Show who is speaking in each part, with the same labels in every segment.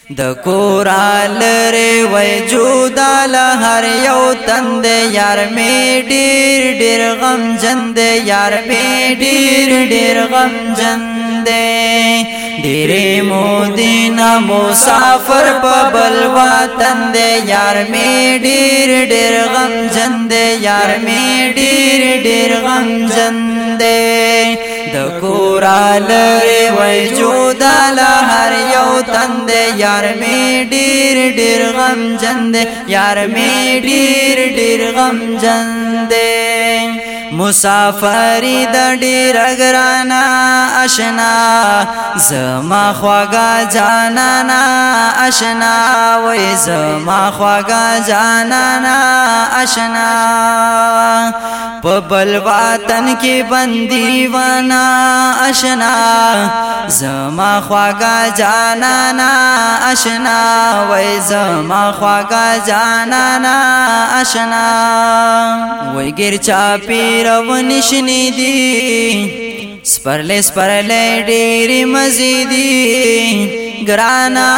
Speaker 1: د کورال ری وای جودال هر یو تند یار می ډیر ډیر غم جند یار می ډیر ډیر غم جند ډیر مودینا مسافر په بل وطن دے یار می ډیر ډیر غم جند یار می ډیر ډیر غم جند د کورال ری وای جودال هر یو تند یار می ډیر ډیر غم جند یار می ډیر ډیر غم جند مسافری د ډیر ګرانا آشنا زما خواږه جانانا آشنا وای زما خواږه جانانا آشنا په بل وطن کې بندي وانا آشنا زما خواږه جانانا آشنا وای زما خواږه جانانا آشنا وای ګر چا پیرو نشنی دی سپرلے ډېری مزیدی ګرانا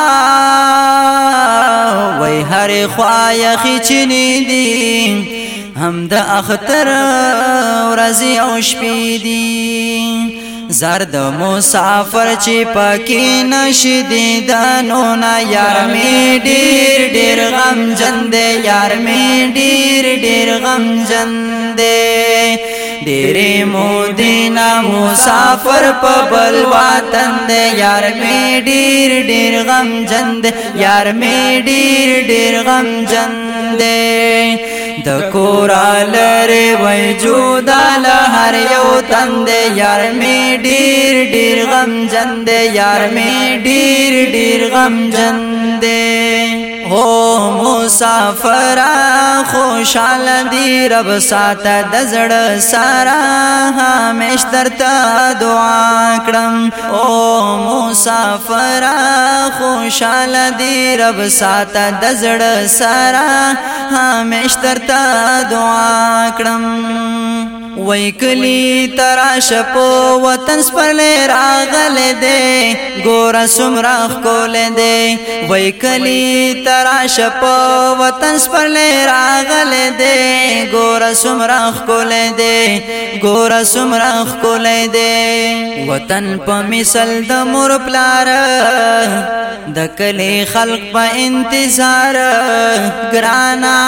Speaker 1: وای هر خوای خچنی دی هم د اختر ورځي او شپې دی زرد مسافر چې پکې نشدي دانو نا یار می ډیر ډیر غم جند یار می ډیر ډیر غم جند ډیر مودینا مسافر په بل وطن دے یار می ډیر ډیر غم جند یار می ډیر ډیر غم جند د کورال ری وای جودال هر یو تند یار می ډیر ډیر غم جند یار می ډیر ډیر غم جند او مسافر خوشحال دی رب سات د زړه سارا همیش درته دعا کړم او مسافر خوشحال دی رب سات د زړه سارا همیش درته دعا کړم وای کلی تراش په وطن سپرلې راغله دے ګور سمراخ کول دے وای کلی تراش په وطن سپرلې راغله دے ګور سمراخ کول دے ګور سمراخ کول دے وطن په مثال د مور پلار د کلی خلق په انتظار ګرانا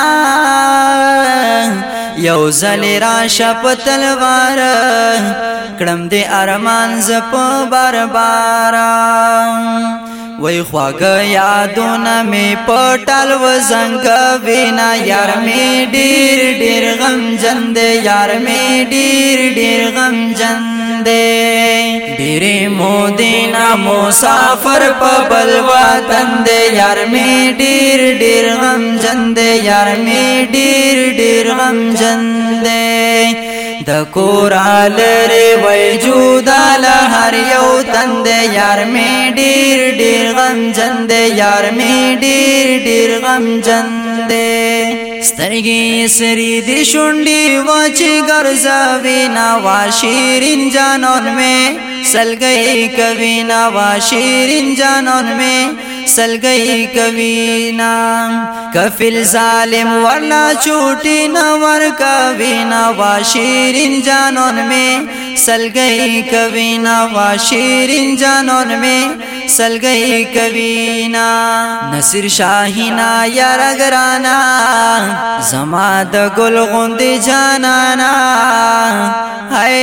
Speaker 1: یو زل راشه په تلوار کړم دې ارمان ز په بار بار وای خواږه یادونه می پټل و زنګ وینا یار می ډیر ډیر غم جند یار می ډیر ډیر غم جند ډیر مودینا مسافر په بل وطن دے یار می ډیر ډیر غم جند یار می ډیر ډیر غم جند د کورال ری وای جودال هر یو تند یار می ډیر ډیر غم جند یار می ډیر ډیر غم جند سترګې سری دی شونډې واچې ګرځاوي نا واشیرین جانون میں سلګي کوي نا واشیرین جانون میں سلګي کوي نا کفل ظالم ورلا چوټي نا ور کوي نا واشیرین جانون میں سلګي کوي نا واشیرین جانون میں سلګي کوي نا نصر شاهینا یار ګرانا زما د ګل غوندې جانانا هاي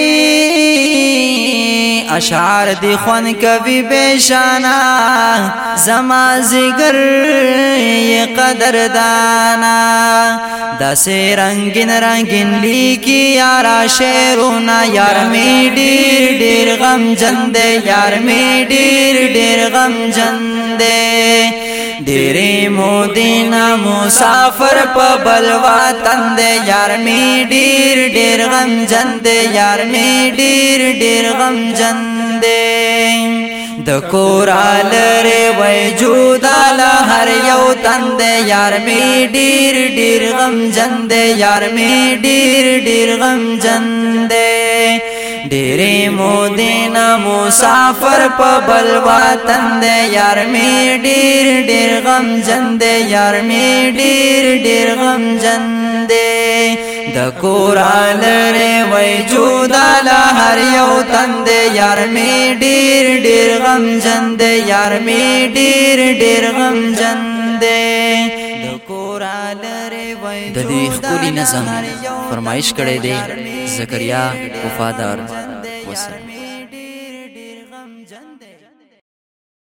Speaker 1: اشعار دی خوان کوي بشانا زما زگر یہ قدر دانا داسې رنگین رنگین لیکي یارا شعرونه یار می ډیر ډیر غم جند یار می ډیر ډیر غم جند ډیر مودینا مسافر په بل وطن دے یار می ډیر ډیر غم جند یار می ډیر ډیر غم جند د کورال ری وای جودال هر یو تند یار می ډیر ډیر غم جند یار می ډیر ډیر غم جند ډېرې مودې نه مسافر په بل وطن دی یار مې ډېر غمجن دی یار مې ډېر غمجن دی د کور لرې وای جدا له هر یو تن دی یار مې ډېر غمجن دی یار مې ډېر غمجن دی د کور لرې وای د دې ښکلي نظم فرمایش کړی دی زکریا وفادار وسلام